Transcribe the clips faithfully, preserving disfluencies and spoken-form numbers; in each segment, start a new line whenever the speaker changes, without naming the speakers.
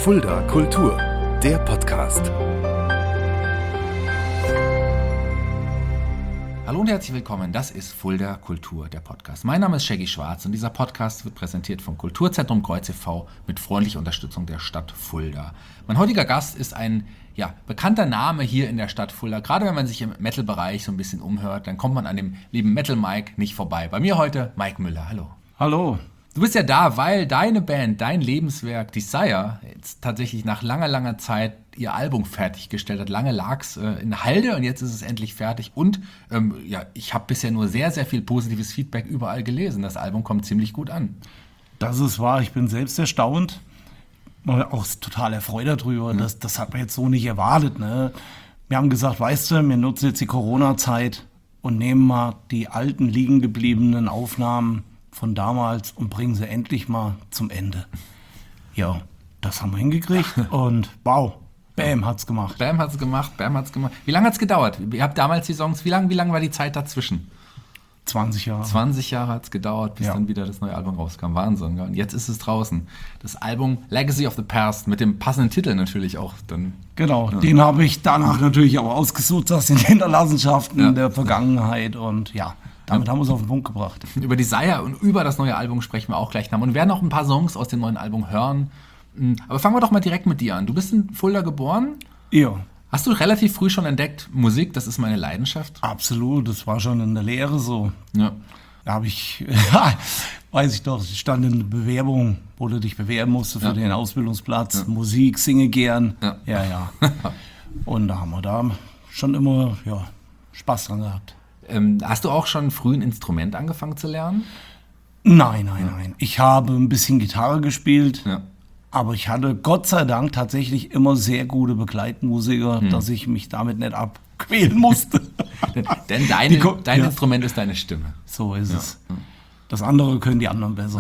Fulda Kultur, der Podcast.
Hallo und herzlich willkommen, das ist Fulda Kultur, der Podcast. Mein Name ist Shaggy Schwarz und dieser Podcast wird präsentiert vom Kulturzentrum Kreuz e V mit freundlicher Unterstützung der Stadt Fulda. Mein heutiger Gast ist ein ja, bekannter Name hier in der Stadt Fulda. Gerade wenn man sich im Metal-Bereich so ein bisschen umhört, dann kommt man an dem lieben Metal Mike nicht vorbei. Bei mir heute Mike Müller, hallo.
Hallo.
Du bist ja da, weil deine Band, dein Lebenswerk Desire jetzt tatsächlich nach langer, langer Zeit ihr Album fertiggestellt hat. Lange lag es äh, in Halde und jetzt ist es endlich fertig. Und ähm, ja, ich habe bisher nur sehr, sehr viel positives Feedback überall gelesen. Das Album kommt ziemlich gut an.
Das ist wahr, ich bin selbst erstaunt. Auch total erfreut darüber. Mhm. Das, das hat man jetzt so nicht erwartet. Ne? Wir haben gesagt, weißt du, wir nutzen jetzt die Corona-Zeit und nehmen mal die alten liegen gebliebenen Aufnahmen von damals und bringen sie endlich mal zum Ende. Ja, das haben wir hingekriegt und wow, Bam hat's gemacht.
Bam hat's gemacht, Bam hat's gemacht. Wie lange hat's gedauert? Ihr habt damals die Songs, wie lange wie lang war die Zeit dazwischen?
zwanzig Jahre.
zwanzig Jahre hat's gedauert, bis ja. dann wieder das neue Album rauskam. Wahnsinn. Und jetzt ist es draußen. Das Album Legacy of the Past mit dem passenden Titel natürlich auch. Dann,
genau,
ja.
den habe ich danach natürlich auch ausgesucht aus den Hinterlassenschaften
ja.
der Vergangenheit und ja. Damit haben wir es auf den Punkt gebracht.
Über Desire und über das neue Album sprechen wir auch gleich noch. Und wir werden auch ein paar Songs aus dem neuen Album hören. Aber fangen wir doch mal direkt mit dir an. Du bist in Fulda geboren.
Ja.
Hast du relativ früh schon entdeckt, Musik, das ist meine Leidenschaft?
Absolut, das war schon in der Lehre so.
Ja.
Da habe ich, weiß ich doch, stand in der Bewerbung, wo du dich bewerben musste für ja. den Ausbildungsplatz. Ja. Musik, singe gern. Ja, ja. ja. Und da haben wir da schon immer ja, Spaß dran gehabt.
Ähm, hast du auch schon früh ein Instrument angefangen zu lernen?
Nein, nein, ja. nein. Ich habe ein bisschen Gitarre gespielt,
ja.
aber ich hatte Gott sei Dank tatsächlich immer sehr gute Begleitmusiker, hm. dass ich mich damit nicht abquälen musste.
Denn deine,
die,
dein
ja.
Instrument ist deine Stimme.
So ist
ja.
es. Das andere können die anderen besser.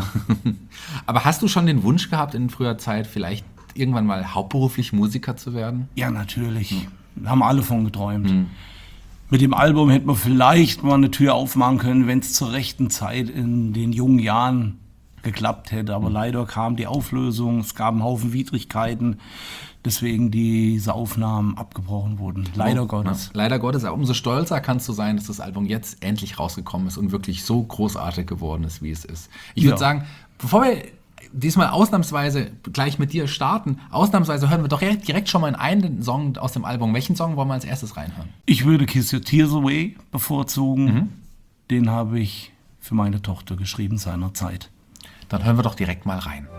Aber hast du schon den Wunsch gehabt in früher Zeit, vielleicht irgendwann mal hauptberuflich Musiker zu werden?
Ja, natürlich. Hm. Haben alle von geträumt.
Hm.
Mit dem Album hätte man vielleicht mal eine Tür aufmachen können, wenn es zur rechten Zeit in den jungen Jahren geklappt hätte. Aber mhm. leider kam die Auflösung, es gab einen Haufen Widrigkeiten, deswegen diese Aufnahmen abgebrochen wurden. Leider oh, Gottes.
Ja, leider Gottes. Aber umso stolzer kannst du sein, dass das Album jetzt endlich rausgekommen ist und wirklich so großartig geworden ist, wie es ist. Ich würde ja. sagen, bevor wir diesmal ausnahmsweise gleich mit dir starten. Ausnahmsweise hören wir doch direkt schon mal in einen Song aus dem Album. Welchen Song wollen wir als erstes reinhören?
Ich würde Kiss Your Tears Away bevorzugen.
Mhm.
Den habe ich für meine Tochter geschrieben seinerzeit.
Dann hören wir doch direkt mal rein.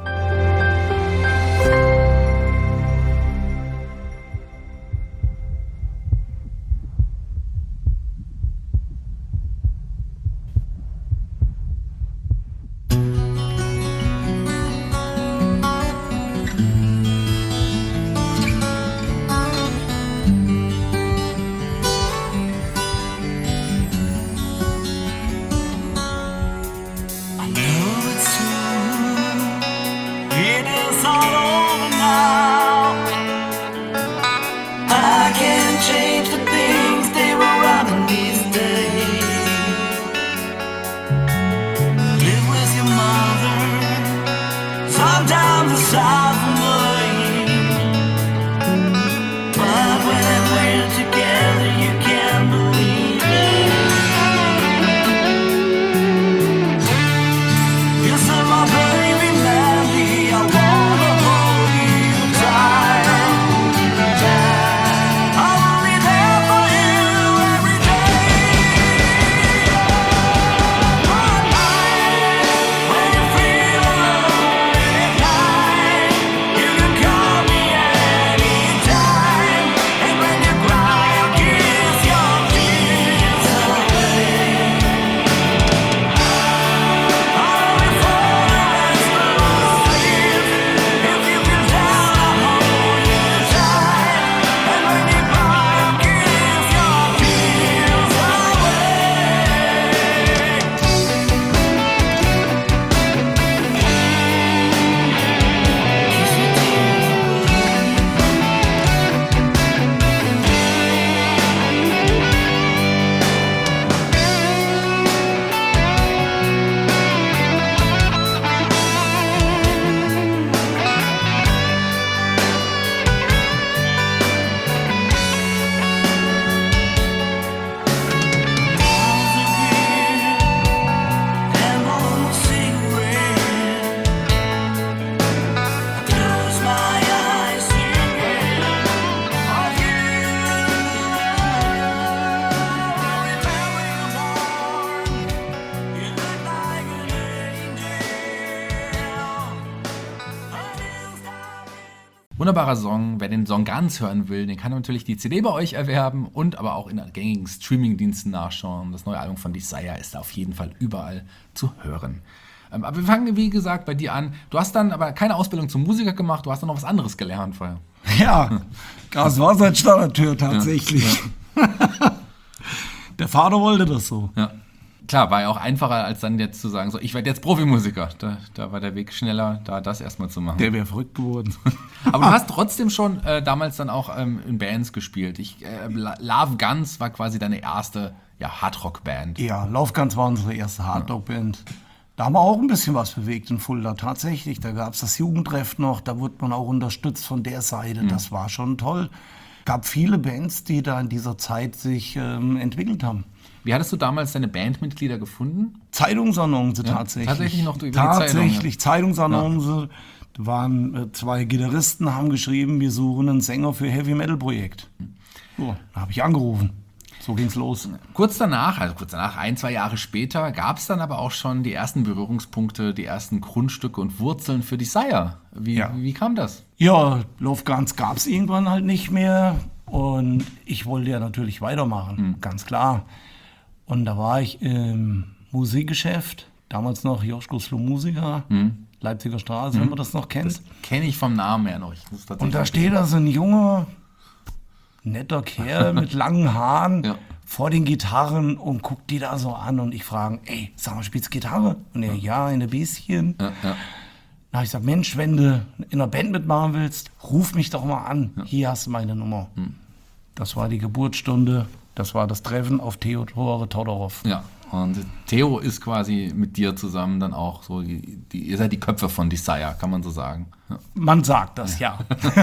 When you feel
Wunderbarer Song. Wer den Song ganz hören will, den kann natürlich die C D bei euch erwerben und aber auch in gängigen Streamingdiensten nachschauen. Das neue Album von Desire ist auf jeden Fall überall zu hören. Ähm, aber wir fangen, wie gesagt, bei dir an. Du hast dann aber keine Ausbildung zum Musiker gemacht, du hast dann noch was anderes gelernt vorher.
Ja, Gaswasserinstallateur tatsächlich. Ja, ja. Der Vater wollte das so.
Ja. Klar, war ja auch einfacher, als dann jetzt zu sagen, so, ich werde jetzt Profimusiker. Da, da war der Weg schneller, da das erstmal zu machen.
Der wäre verrückt geworden.
Aber du hast trotzdem schon äh, damals dann auch ähm, in Bands gespielt. Ich, äh, Love Guns war quasi deine erste ja, Hardrock-Band.
Ja, Love Guns war unsere erste Hardrock-Band. Da haben wir auch ein bisschen was bewegt in Fulda, tatsächlich. Da gab es das Jugendtreff noch, da wurde man auch unterstützt von der Seite. Mhm. Das war schon toll. Gab viele Bands, die da in dieser Zeit sich ähm, entwickelt haben.
Wie hattest du damals deine Bandmitglieder gefunden?
Zeitungsannonce
ja,
tatsächlich.
Tatsächlich noch über
Tatsächlich,
die Zeitung, ja.
Zeitungsannonce. Ja. Da waren äh, zwei Gitarristen, haben geschrieben, wir suchen einen Sänger für Heavy-Metal-Projekt. So, da habe ich angerufen. So ging's los.
Kurz danach, also kurz danach, ein, zwei Jahre später, gab es dann aber auch schon die ersten Berührungspunkte, die ersten Grundstücke und Wurzeln für Desire. Wie,
ja.
wie kam das?
Ja, Love Guns gab es irgendwann halt nicht mehr. Und ich wollte ja natürlich weitermachen, mhm. ganz klar. Und da war ich im Musikgeschäft, damals noch Joschko Slow Musiker, mhm. Leipziger Straße, mhm. wenn man das noch kennt. Das
kenne ich vom Namen her noch. Ich
und da steht da so ein junger, netter Kerl mit langen Haaren ja. vor den Gitarren und guckt die da so an. Und ich frage, ey, sag mal, spielst du Gitarre? Und er, ja, in ein bisschen.
Ja, ja.
Da habe ich gesagt, Mensch, wenn du in einer Band mitmachen willst, ruf mich doch mal an. Ja. Hier hast du meine Nummer. Mhm. Das war die Geburtsstunde. Das war das Treffen auf Theodore Todorov.
Ja, und Theo ist quasi mit dir zusammen dann auch so, die, die, ihr seid die Köpfe von Desire, kann man so sagen. Ja.
Man sagt das, ja.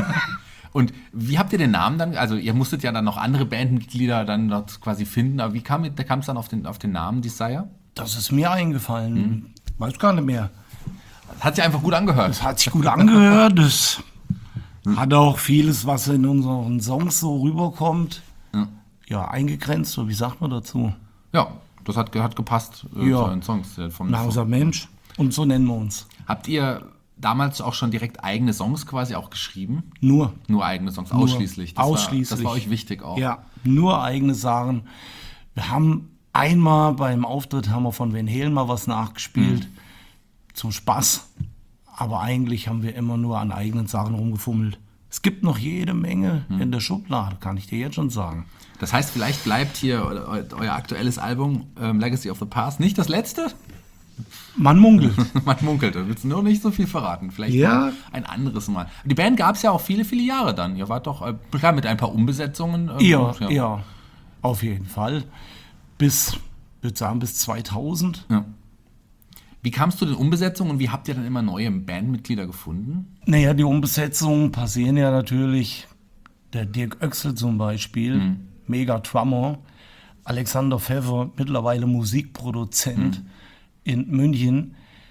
Und wie habt ihr den Namen dann, also ihr musstet ja dann noch andere Bandmitglieder dann dort quasi finden, aber wie kam es dann auf den, auf den Namen Desire?
Das ist mir eingefallen, mhm. weiß gar nicht mehr.
Das hat sich einfach gut angehört.
Das hat sich gut angehört, das mhm. hat auch vieles, was in unseren Songs so rüberkommt, ja, ja eingegrenzt, so wie sagt man dazu?
Ja, das hat, hat gepasst äh,
ja.
zu den Songs. Äh, vom
Na, unser Mensch, und so nennen wir uns.
Habt ihr damals auch schon direkt eigene Songs quasi auch geschrieben?
Nur.
Nur eigene Songs,
nur.
ausschließlich. Das
ausschließlich.
War, das war euch wichtig auch.
Ja, nur eigene Sachen. Wir haben einmal beim Auftritt haben wir von Van Halen mal was nachgespielt, mhm. zum Spaß. Aber eigentlich haben wir immer nur an eigenen Sachen rumgefummelt. Es gibt noch jede Menge mhm. in der Schublade, kann ich dir jetzt schon sagen.
Das heißt, vielleicht bleibt hier euer aktuelles Album ähm, Legacy of the Past nicht das letzte?
Man munkelt.
Man munkelt, da willst du nur nicht so viel verraten. Vielleicht
ja.
ein anderes Mal. Die Band gab es ja auch viele, viele Jahre dann. Ihr wart doch, äh, klar, mit ein paar Umbesetzungen. Ähm,
ja, ja, ja, auf jeden Fall. Bis, ich würde sagen, bis zweitausend.
Ja. Wie kamst du den Umbesetzungen und wie habt ihr dann immer neue Bandmitglieder gefunden?
Naja, die Umbesetzungen passieren ja natürlich. Der Dirk Oechsel zum Beispiel, mhm. mega Drummer. Alexander Pfeffer, mittlerweile Musikproduzent mhm. in München.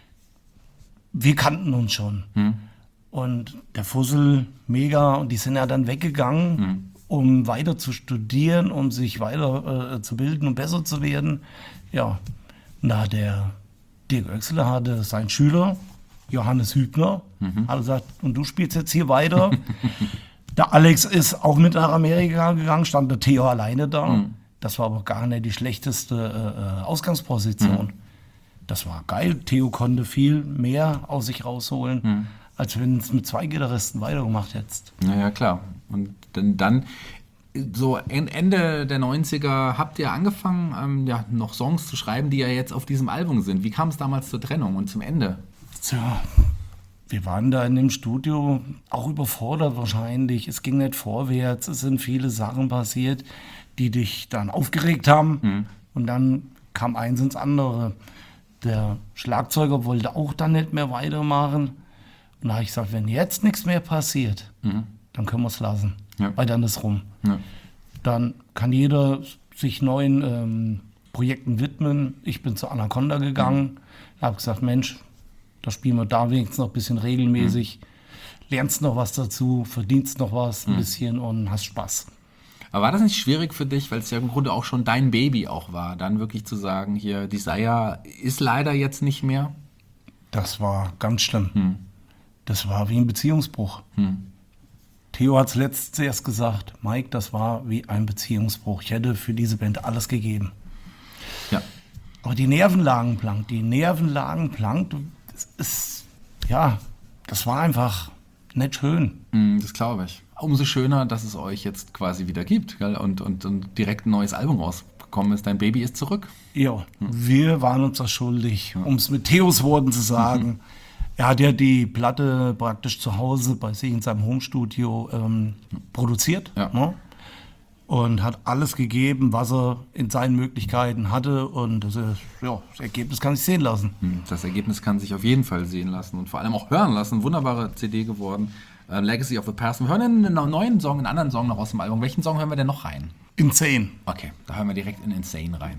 Wir kannten uns schon. Mhm. Und der Fussel, mega. Und die sind ja dann weggegangen, mhm. um weiter zu studieren, um sich weiter äh, zu bilden und besser zu werden. Ja, na, der Dirk Oechsel hatte seinen Schüler, Johannes Hübner, mhm. hat gesagt, und du spielst jetzt hier weiter. Der Alex ist auch mit nach Amerika gegangen, stand der Theo alleine da. Mhm. Das war aber gar nicht die schlechteste äh, Ausgangsposition. Mhm. Das war geil. Theo konnte viel mehr aus sich rausholen, mhm. als wenn es mit zwei Gitarristen weitergemacht hättest.
Naja, klar. Und dann, dann so Ende der neunziger habt ihr angefangen, ähm, ja, noch Songs zu schreiben, die ja jetzt auf diesem Album sind. Wie kam es damals zur Trennung und zum Ende?
Tja, wir waren da in dem Studio auch überfordert wahrscheinlich. Es ging nicht vorwärts. Es sind viele Sachen passiert, die dich dann aufgeregt haben. Mhm. Und dann kam eins ins andere. Der Schlagzeuger wollte auch dann nicht mehr weitermachen. Und da habe ich gesagt, wenn jetzt nichts mehr passiert, mhm. dann können wir es lassen. Ja. Weil dann ist rum. Ja. Dann kann jeder sich neuen ähm, Projekten widmen. Ich bin zu Anaconda gegangen. Mhm. Habe gesagt, Mensch, da spielen wir da wenigstens noch ein bisschen regelmäßig. Mhm. Lernst noch was dazu, verdienst noch was ein mhm. bisschen und hast Spaß.
Aber war das nicht schwierig für dich, weil es ja im Grunde auch schon dein Baby auch war, dann wirklich zu sagen, hier, Desire ist leider jetzt nicht mehr?
Das war ganz schlimm. Hm. Das war wie ein Beziehungsbruch. Hm. Theo hat es letztens erst gesagt, Mike, das war wie ein Beziehungsbruch. Ich hätte für diese Band alles gegeben.
Ja.
Aber die Nerven lagen blank, die Nerven lagen blank. Das ist, ja, das war einfach nicht schön.
Mm, das glaube ich. Umso schöner, dass es euch jetzt quasi wieder gibt, gell? Und, und, und direkt ein neues Album rausgekommen ist. Dein Baby ist zurück.
Ja, wir waren uns das schuldig, um es mit Theos Worten zu sagen. Er hat ja die Platte praktisch zu Hause bei sich in seinem Homestudio ähm, produziert,
Ja.
ne? Und hat alles gegeben, was er in seinen Möglichkeiten hatte. Und das, ist, ja, das Ergebnis kann sich sehen lassen.
Mm, Das Ergebnis kann sich auf jeden Fall sehen lassen und vor allem auch hören lassen. Wunderbare C D geworden. Äh, Legacy of the Past. Wir hören einen neuen Song, einen anderen Song noch aus dem Album. Welchen Song hören wir denn noch rein?
Insane.
Okay, da hören wir direkt in Insane rein.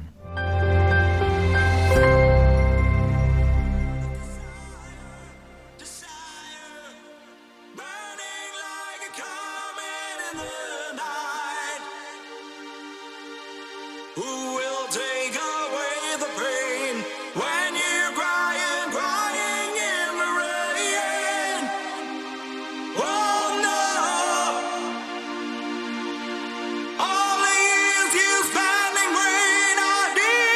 Who will take away the pain when you're crying, crying in the rain? Oh no! All the years you spent in rain are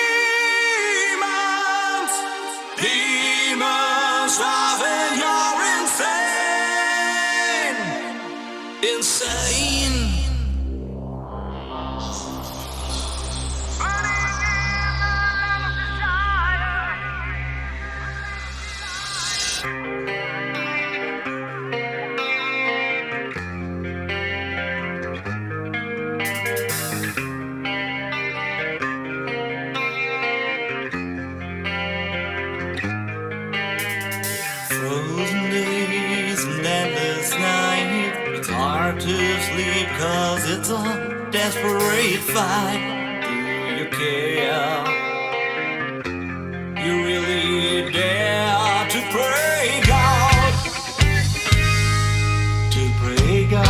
demons, demons driving you're insane, insane. Frozen days and endless night. It's hard to sleep cause it's a desperate fight. Do you care? You really dare to pray God? To pray God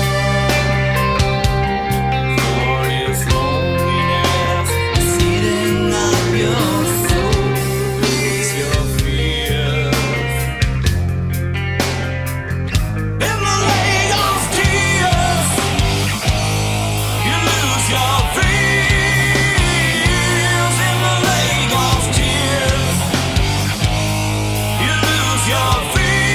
for his loneliness sitting up your soul. Release your fears in the lake of tears. You lose your fears in the lake of tears. You lose your fears.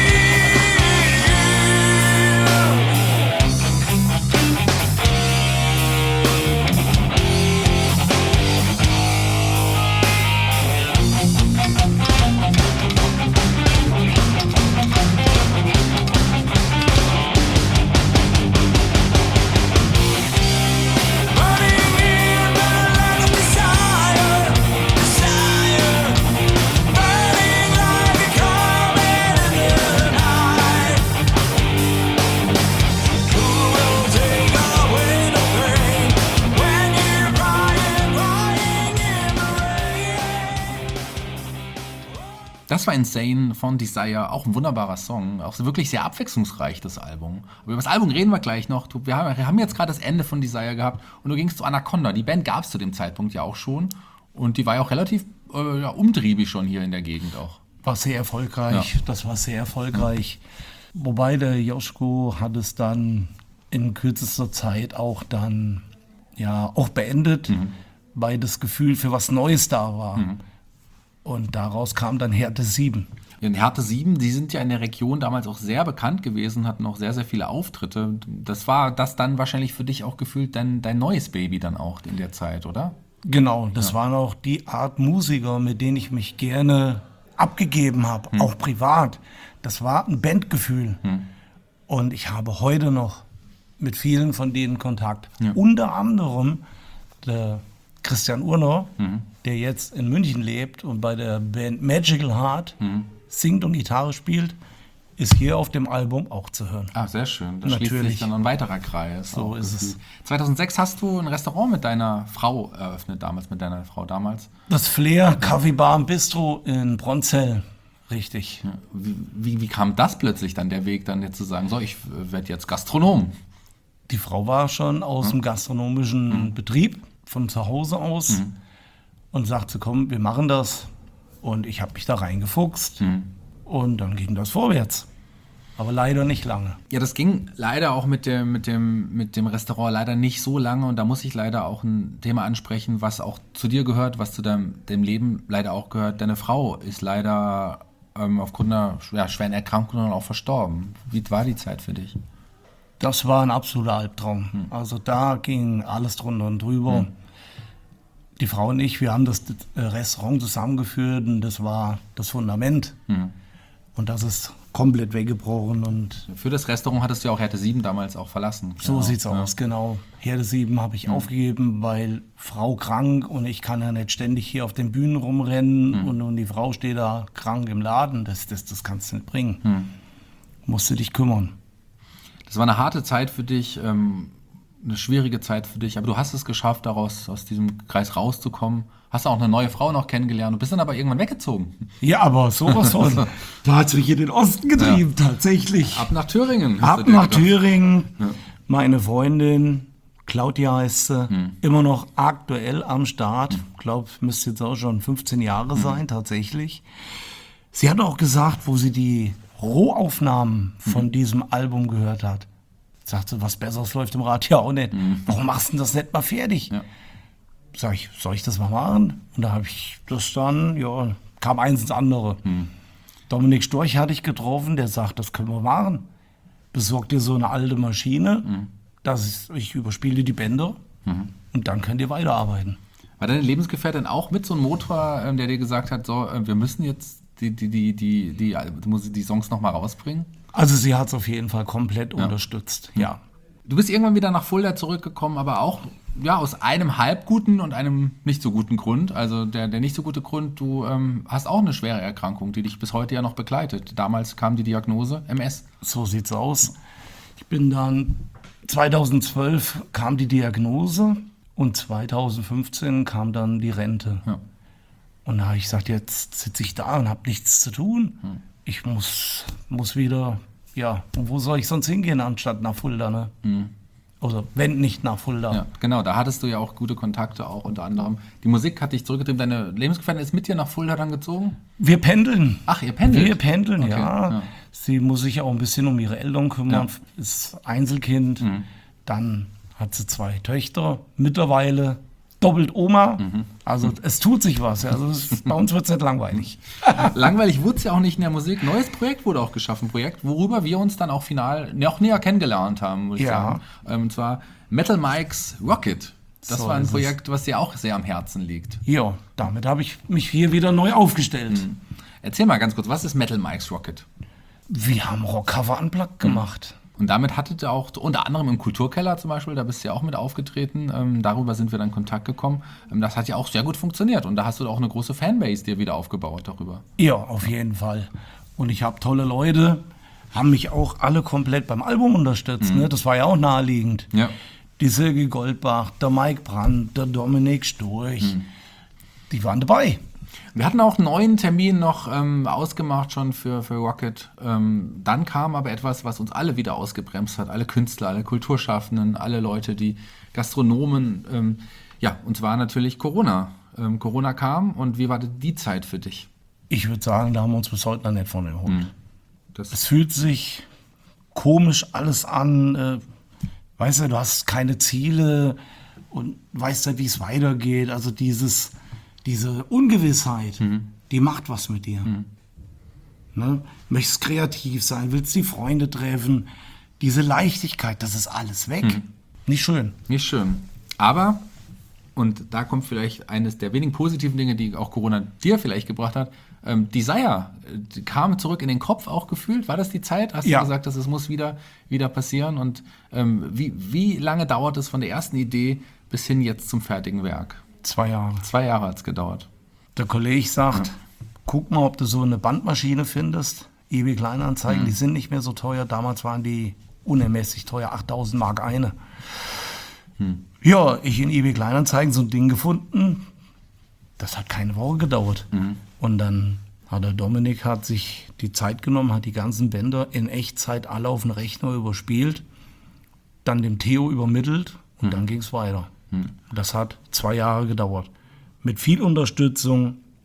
Burning in the light of desire, desire. Burning like a comet in the night. Who will take away the pain when you're crying, crying in the rain?
Das war Insane von Desire, auch ein wunderbarer Song, auch wirklich sehr abwechslungsreich, das Album. Aber über das Album reden wir gleich noch. Du, Wir haben, wir haben jetzt gerade das Ende von Desire gehabt und du gingst zu Anaconda. Die Band gab es zu dem Zeitpunkt ja auch schon und die war ja auch relativ äh, ja, umtriebig schon hier in der Gegend auch.
War sehr erfolgreich,
Ja.
das war sehr erfolgreich. Wobei der Joschko hat es dann in kürzester Zeit auch dann ja auch beendet, weil das Gefühl für was Neues da war. Und daraus kam dann Härte sieben.
In Härte sieben, die sind ja in der Region damals auch sehr bekannt gewesen, hatten auch sehr, sehr viele Auftritte. Das war das dann wahrscheinlich für dich auch gefühlt dein, dein neues Baby dann auch in der Zeit, oder?
Genau, das waren auch die Art Musiker, mit denen ich mich gerne abgegeben habe, auch privat. Das war ein Bandgefühl. Und ich habe heute noch mit vielen von denen Kontakt. Unter anderem der Christian Urner, der jetzt in München lebt und bei der Band Magical Heart singt und Gitarre spielt, ist hier auf dem Album auch zu hören.
Ah, sehr schön. Da schließt sich
Natürlich.
dann ein weiterer Kreis.
So
Auch
ist es.
gefühlt. zweitausendsechs hast du ein Restaurant mit deiner Frau eröffnet, damals mit deiner Frau damals.
Das Flair Kaffee Bar und Bistro in Bronzell. Richtig.
Wie, wie, wie kam das plötzlich dann, der Weg dann jetzt zu sagen, so, ich werde jetzt Gastronom?
Die Frau war schon aus dem gastronomischen Betrieb, von zu Hause aus, und sagte, komm, wir machen das. Und ich habe mich da reingefuchst und dann ging das vorwärts. aber leider nicht lange.
Ja, das ging leider auch mit dem, mit dem, mit dem Restaurant leider nicht so lange und da muss ich leider auch ein Thema ansprechen, was auch zu dir gehört, was zu deinem, dem Leben leider auch gehört. Deine Frau ist leider ähm, aufgrund einer ja, schweren Erkrankung auch verstorben. Wie war die Zeit für dich?
Das war ein absoluter Albtraum. Hm. Also da ging alles drunter und drüber. Hm. Die Frau und ich, wir haben das Restaurant zusammengeführt und das war das Fundament. Hm. Und das ist komplett weggebrochen. Und
für das Restaurant hattest du ja auch Herde sieben damals auch verlassen.
So
genau.
sieht's aus, ja. Genau. Herde sieben habe ich mhm. aufgegeben, weil Frau krank und ich kann ja nicht ständig hier auf den Bühnen rumrennen mhm. und, und die Frau steht da krank im Laden. Das, das, das kannst du nicht bringen. Mhm. Musst du dich kümmern.
Das war eine harte Zeit für dich, ähm, eine schwierige Zeit für dich, aber du hast es geschafft, daraus aus diesem Kreis rauszukommen. Hast auch eine neue Frau noch kennengelernt. Du bist dann aber irgendwann weggezogen.
Ja, aber sowas von. Da hat es mich in den Osten getrieben, ja. Tatsächlich.
Ab nach Thüringen.
Ab nach Thüringen. Ja. Meine Freundin, Claudia heißt sie, hm. immer noch aktuell am Start. Ich hm. glaube, müsste jetzt auch schon fünfzehn Jahre hm. sein, tatsächlich. Sie hat auch gesagt, wo sie die Rohaufnahmen hm. von diesem Album gehört hat. Sagte, was Besseres läuft im Radio auch nicht. Hm. Warum machst du denn das nicht mal fertig? Ja. Sag ich, soll ich das mal machen? Und da habe ich das dann, ja, kam eins ins andere. Hm. Dominik Storch hatte ich getroffen, der sagt, das können wir machen. Besorgt dir so eine alte Maschine, hm. das ist, ich überspiele die Bänder hm. und dann könnt ihr weiterarbeiten.
War deine Lebensgefährtin auch mit so einem Motor, der dir gesagt hat, so, wir müssen jetzt die, die, die, die, die, die, die Songs nochmal rausbringen?
Also sie hat es auf jeden Fall komplett ja. unterstützt, ja.
Du bist irgendwann wieder nach Fulda zurückgekommen, aber auch ja, aus einem halb guten und einem nicht so guten Grund. Also der, der nicht so gute Grund, du ähm, hast auch eine schwere Erkrankung, die dich bis heute ja noch begleitet. Damals kam die Diagnose M S.
So sieht's aus. Ich bin dann, zweitausendzwölf kam die Diagnose und zweitausendfünfzehn kam dann die Rente. Ja. Und da habe ich gesagt, jetzt sitze ich da und habe nichts zu tun. Hm. Ich muss, muss wieder... Ja, und wo soll ich sonst hingehen, anstatt nach Fulda, ne? Mhm. Also, wenn nicht nach Fulda.
Ja, genau, da hattest du ja auch gute Kontakte, auch unter anderem. Die Musik hat dich zurückgetrieben. Deine Lebensgefährtin ist mit dir nach Fulda dann gezogen?
Wir pendeln.
Ach, ihr pendelt?
Wir pendeln, okay. ja.
ja.
Sie muss sich auch ein bisschen um ihre Eltern kümmern, ja. ist Einzelkind. Mhm. Dann hat sie zwei Töchter, mittlerweile doppelt Oma. Mhm. Also es tut sich was. Also es, bei uns wird es nicht langweilig.
Langweilig wurde es ja auch nicht in der Musik. Neues Projekt wurde auch geschaffen. Projekt, worüber wir uns dann auch final noch näher kennengelernt haben, muss ich
ja.
sagen. Und zwar Metal Mike's Rocket. Das
so
war ein Projekt, was dir auch sehr am Herzen liegt.
Ja, damit habe ich mich hier wieder neu aufgestellt. Mhm.
Erzähl mal ganz kurz, was ist Metal Mike's Rocket?
Wir haben Rockcover unplugged gemacht.
Mhm. Und damit hattet ihr auch, unter anderem im Kulturkeller zum Beispiel, da bist du ja auch mit aufgetreten, ähm, darüber sind wir dann in Kontakt gekommen. Ähm, das hat ja auch sehr gut funktioniert und da hast du auch eine große Fanbase dir wieder aufgebaut darüber.
Ja, auf jeden Fall. Und ich habe tolle Leute, haben mich auch alle komplett beim Album unterstützt. Mhm. Ne? Das war ja auch naheliegend.
Ja.
Die Silke Goldbach, der Mike Brandt, der Dominik Storch, mhm. die waren dabei.
Wir hatten auch einen neuen Termin noch ähm, ausgemacht schon für, für Rocket. Ähm, dann kam aber etwas, was uns alle wieder ausgebremst hat. Alle Künstler, alle Kulturschaffenden, alle Leute, die Gastronomen. Ähm, ja, und zwar natürlich Corona. Ähm, Corona kam und wie war die Zeit für dich?
Ich würde sagen, da haben wir uns bis heute noch nicht von erholt. Mhm.
Das
es fühlt sich komisch alles an. Äh, weißt du, du hast keine Ziele und weißt ja, wie es weitergeht. Also dieses... Diese Ungewissheit, mhm. die macht was mit dir. Mhm. Ne? Möchtest kreativ sein, willst die Freunde treffen. Diese Leichtigkeit, das ist alles weg. Mhm. Nicht schön.
Nicht schön. Aber, und da kommt vielleicht eines der wenigen positiven Dinge, die auch Corona dir vielleicht gebracht hat, ähm, Desire die kam zurück in den Kopf auch gefühlt. War das die Zeit? Hast
ja.
du gesagt, dass es muss wieder, wieder passieren? Und ähm, wie, wie lange dauert es von der ersten Idee bis hin jetzt zum fertigen Werk?
Zwei Jahre.
Zwei Jahre hat es gedauert.
Der Kollege sagt, ja. guck mal, ob du so eine Bandmaschine findest. eBay Kleinanzeigen, mhm. die sind nicht mehr so teuer. Damals waren die unermesslich teuer, achttausend Mark eine. Mhm. Ja, ich in eBay Kleinanzeigen so ein Ding gefunden. Das hat keine Woche gedauert. Mhm. Und dann hat der Dominik hat sich die Zeit genommen, hat die ganzen Bänder in Echtzeit alle auf den Rechner überspielt, dann dem Theo übermittelt und mhm. dann ging es weiter. Das hat zwei Jahre gedauert. Mit viel Unterstützung,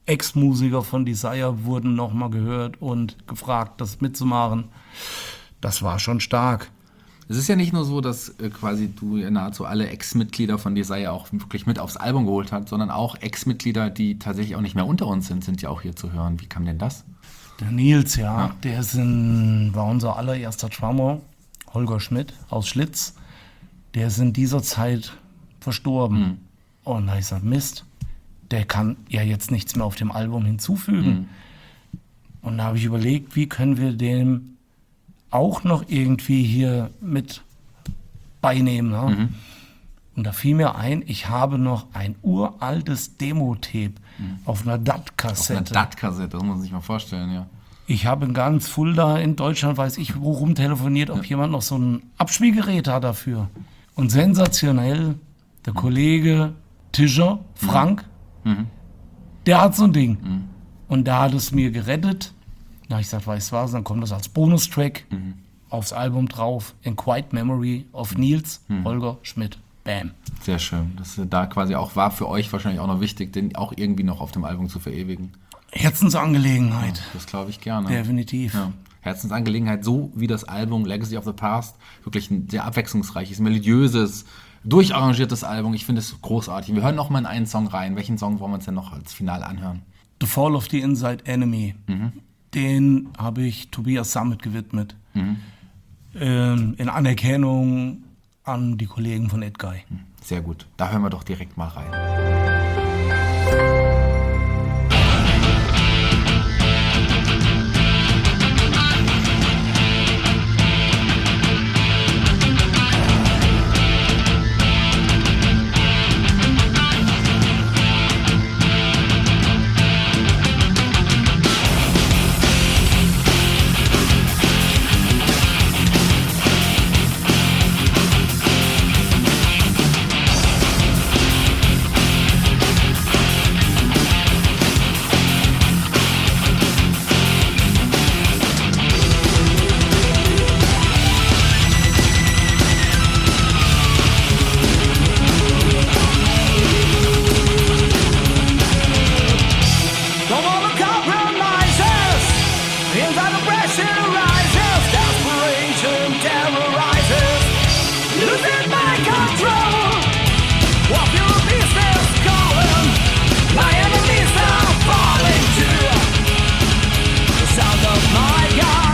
Ex-Musiker von Desire wurden nochmal gehört und gefragt, das mitzumachen. Das war schon stark.
Es ist ja nicht nur so, dass äh, quasi du ja nahezu alle Ex-Mitglieder von Desire auch wirklich mit aufs Album geholt hast, sondern auch Ex-Mitglieder, die tatsächlich auch nicht mehr unter uns sind, sind ja auch hier zu hören. Wie kam denn das?
Der Nils, ja,
Ja.
der ist in, war unser allererster Drummer, Holger Schmidt aus Schlitz. Der ist in dieser Zeit verstorben.
Mhm.
Und da habe ich gesagt, Mist, der kann ja jetzt nichts mehr auf dem Album hinzufügen.
Mhm.
Und da habe ich überlegt, wie können wir dem auch noch irgendwie hier mit beinehmen. Ne?
Mhm.
Und da fiel mir ein, ich habe noch ein uraltes Demo-Tape auf einer D A
Auf einer
T-Kassette.
D A T-Kassette, das muss man sich mal vorstellen, ja.
Ich habe in ganz Fulda in Deutschland, weiß ich, wo rum telefoniert, ob jemand noch so ein Abspielgerät hat dafür. Und sensationell, der Kollege Tischer, Frank,
Mhm.
der hat so ein Ding. Und der hat es mir gerettet. Da habe ich gesagt, weißt du was, dann kommt das als Bonustrack aufs Album drauf. In Quiet Memory of Nils Holger Schmidt. Bam.
Sehr schön. Das da quasi auch war für euch wahrscheinlich auch noch wichtig, den auch irgendwie noch auf dem Album zu verewigen.
Herzensangelegenheit.
Das glaube ich gerne.
Definitiv.
Ja. Herzensangelegenheit, so wie das Album Legacy of the Past, wirklich ein sehr abwechslungsreiches, melodiöses, durcharrangiertes Album. Ich finde es großartig. Wir hören noch mal in einen Song rein. Welchen Song wollen wir uns denn noch als Finale anhören?
The Fall of the Inside Enemy. Den habe ich Tobias Sammet gewidmet. Ähm, in Anerkennung an die Kollegen von Edguy.
Sehr gut. Da hören wir doch direkt mal rein.
Don't wanna compromise us. Inside the pressure rises, desperation terrorizes. Losing my control. Walk your business going. My enemies are falling too. The sound of my gun.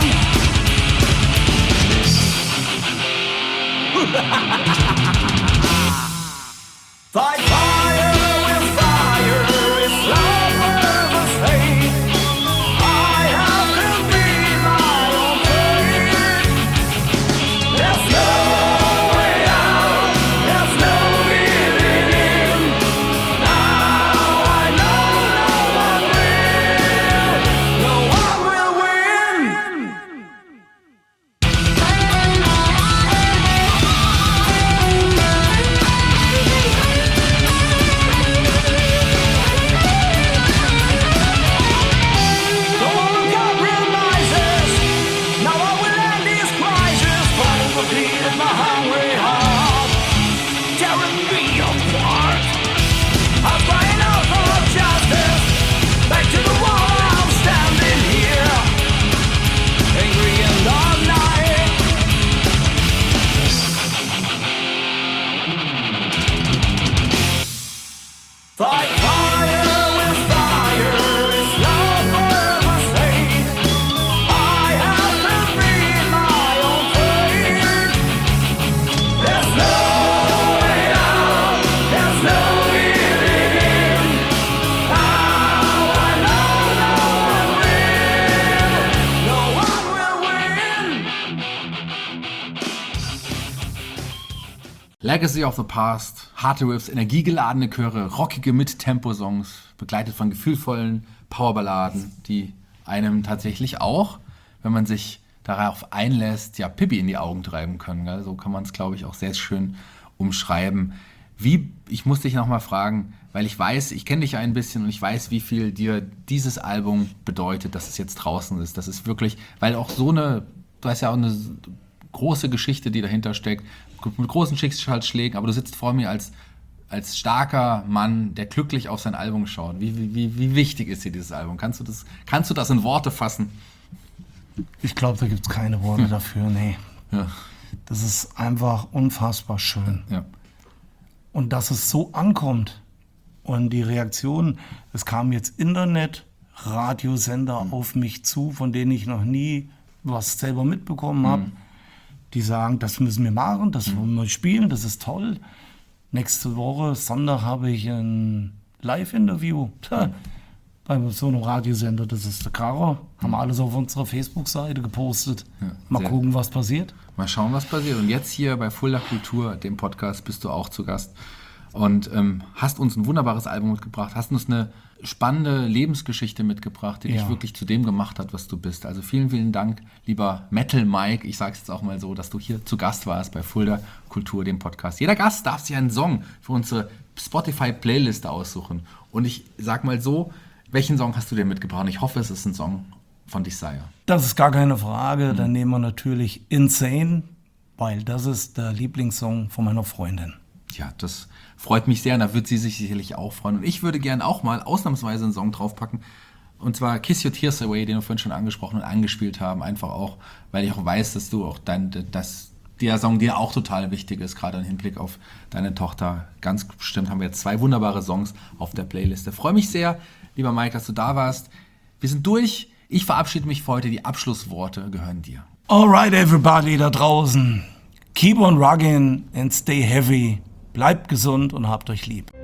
Fight fire with fire. It's love versus hate. I have to be my own fate. There's no way out. There's no giving in. Now I know no one will. No one will win. Don't wanna compromises. Now I will end this crisis. Fighting for peace, my hungry heart tearing me apart. I'm crying out for justice. Back to the wall, I'm standing here, angry and all night. Fight fire with fire. It's love versus hate. I have to be my own fate. There's no way out. There's no giving in. Now I know no one will. No one will win.
Legacy of the Past, harte Riffs, energiegeladene Chöre, rockige Mit-Tempo-Songs, begleitet von gefühlvollen Powerballaden, die einem tatsächlich auch, wenn man sich darauf einlässt, ja, Pippi in die Augen treiben können. Gell? So kann man es, glaube ich, auch sehr schön umschreiben. Wie, ich muss dich nochmal fragen, weil ich weiß, ich kenne dich ja ein bisschen und ich weiß, wie viel dir dieses Album bedeutet, dass es jetzt draußen ist. Das ist wirklich, weil auch so eine, du hast ja auch eine große Geschichte, die dahinter steckt, mit großen Schicksalsschlägen, aber du sitzt vor mir als als starker Mann, der glücklich auf sein Album schaut, wie, wie, wie wichtig ist dir dieses Album? Kannst du das, kannst du das in Worte fassen?
Ich glaube, da gibt es keine Worte hm. dafür, nee.
Ja.
Das ist einfach unfassbar schön.
Ja.
Und dass es so ankommt und die Reaktion, es kam jetzt Internet, Radiosender mhm. auf mich zu, von denen ich noch nie was selber mitbekommen habe. Mhm. Die sagen, das müssen wir machen, das mhm. wollen wir spielen, das ist toll. Nächste Woche, Sonntag, habe ich ein Live-Interview mhm. bei so einem Radiosender, das ist der Kracher. Haben wir alles auf unserer Facebook-Seite gepostet. Ja, mal gucken, was passiert.
Mal schauen, was passiert. Und jetzt hier bei Fulda Kultur, dem Podcast, bist du auch zu Gast und ähm, hast uns ein wunderbares Album mitgebracht, hast uns eine spannende Lebensgeschichte mitgebracht, die ja. dich wirklich zu dem gemacht hat, was du bist. Also vielen, vielen Dank, lieber Metal Mike, ich sage es jetzt auch mal so, dass du hier zu Gast warst bei Fulda Kultur, dem Podcast. Jeder Gast darf sich einen Song für unsere Spotify-Playliste aussuchen. Und ich sag mal so, welchen Song hast du dir mitgebracht? Und ich hoffe, es ist ein Song von Desire.
Das ist gar keine Frage. Mhm. Dann nehmen wir natürlich Insane, weil das ist der Lieblingssong von meiner Freundin.
Ja, das freut mich sehr und da wird sie sich sicherlich auch freuen. Und ich würde gerne auch mal ausnahmsweise einen Song draufpacken. Und zwar Kiss Your Tears Away, den wir vorhin schon angesprochen und angespielt haben. Einfach auch, weil ich auch weiß, dass du auch dein, dass der Song dir auch total wichtig ist, gerade im Hinblick auf deine Tochter. Ganz bestimmt haben wir jetzt zwei wunderbare Songs auf der Playliste. Freue mich sehr, lieber Mike, dass du da warst. Wir sind durch. Ich verabschiede mich für heute. Die Abschlussworte gehören dir.
Alright, everybody da draußen. Keep on rocking and stay heavy. Bleibt gesund und habt euch lieb.